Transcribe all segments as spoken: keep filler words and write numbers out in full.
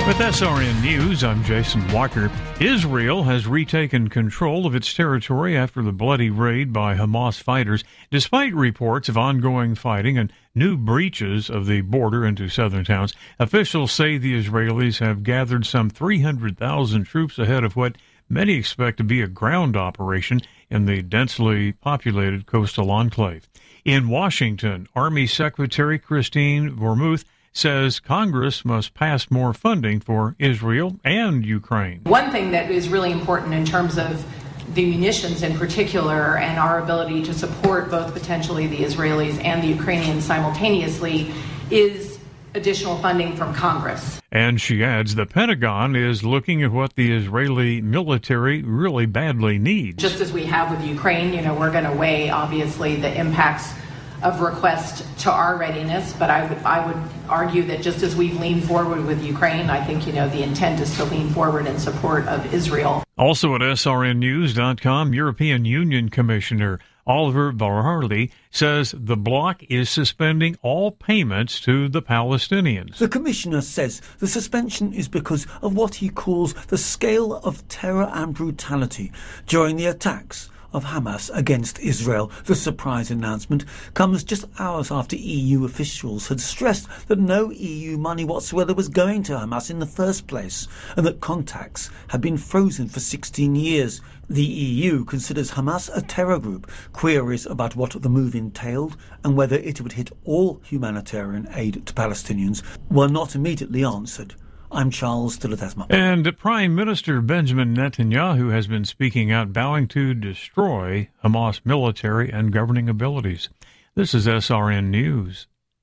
With S R N News, I'm Jason Walker. Israel has retaken control of its territory after the bloody raid by Hamas fighters, despite reports of ongoing fighting and new breaches of the border into southern towns. Officials say the Israelis have gathered some three hundred thousand troops ahead of what many expect to be a ground operation in the densely populated coastal enclave. In Washington, Army Secretary Christine Wormuth says Congress must pass more funding for Israel and Ukraine. One thing that is really important in terms of the munitions in particular and our ability to support both potentially the Israelis and the Ukrainians simultaneously is additional funding from Congress. And she adds the Pentagon is looking at what the Israeli military really badly needs. Just as we have with Ukraine, you know, we're going to weigh, obviously, the impacts of request to our readiness, but I would I would argue that just as we've leaned forward with Ukraine, I think, you know, the intent is to lean forward in support of Israel. Also at S R N news dot com, European Union Commissioner Oliver Varhelyi says the bloc is suspending all payments to the Palestinians. The commissioner says the suspension is because of what he calls the scale of terror and brutality during the attacks of Hamas against Israel. The surprise announcement comes just hours after E U officials had stressed that no E U money whatsoever was going to Hamas in the first place, and that contacts had been frozen for sixteen years. The E U considers Hamas a terror group. Queries about what the move entailed and whether it would hit all humanitarian aid to Palestinians were not immediately answered. I'm Charles Tillotesma. And Prime Minister Benjamin Netanyahu has been speaking out, vowing to destroy Hamas military and governing abilities. This is S R N News.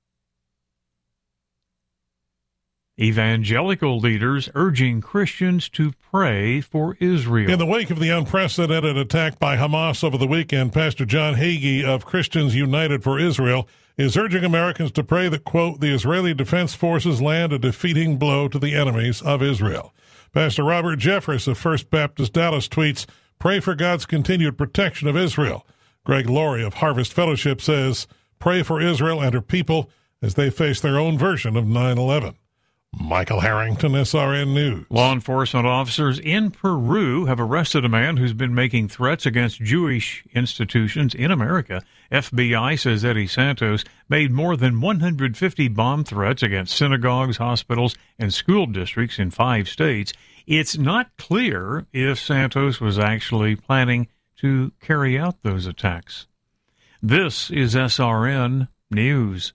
Evangelical leaders urging Christians to pray for Israel. In the wake of the unprecedented attack by Hamas over the weekend, Pastor John Hagee of Christians United for Israel is urging Americans to pray that, quote, the Israeli Defense Forces land a defeating blow to the enemies of Israel. Pastor Robert Jeffress of First Baptist Dallas tweets, pray for God's continued protection of Israel. Greg Laurie of Harvest Fellowship says, pray for Israel and her people as they face their own version of nine eleven. Michael Harrington, S R N News. Law enforcement officers in Peru have arrested a man who's been making threats against Jewish institutions in America. F B I says Eddie Santos made more than one hundred fifty bomb threats against synagogues, hospitals, and school districts in five states. It's not clear if Santos was actually planning to carry out those attacks. This is S R N News.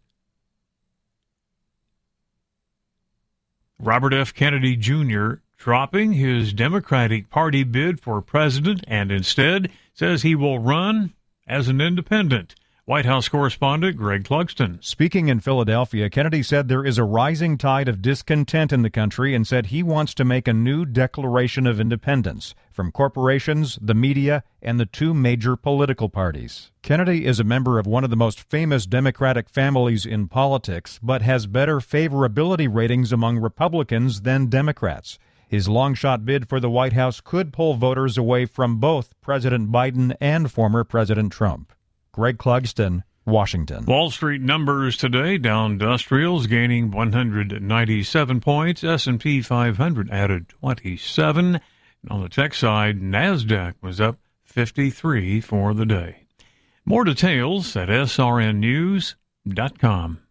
Robert F. Kennedy Junior dropping his Democratic Party bid for president and instead says he will run as an independent. White House correspondent Greg Clugston. Speaking in Philadelphia, Kennedy said there is a rising tide of discontent in the country and said he wants to make a new declaration of independence from corporations, the media, and the two major political parties. Kennedy is a member of one of the most famous Democratic families in politics, but has better favorability ratings among Republicans than Democrats. His long-shot bid for the White House could pull voters away from both President Biden and former President Trump. Greg Clugston, Washington. Wall Street numbers today. Dow Industrials gaining one hundred ninety-seven points. S and P five hundred added twenty-seven. On the tech side, NASDAQ was up fifty-three for the day. More details at S R N news dot com.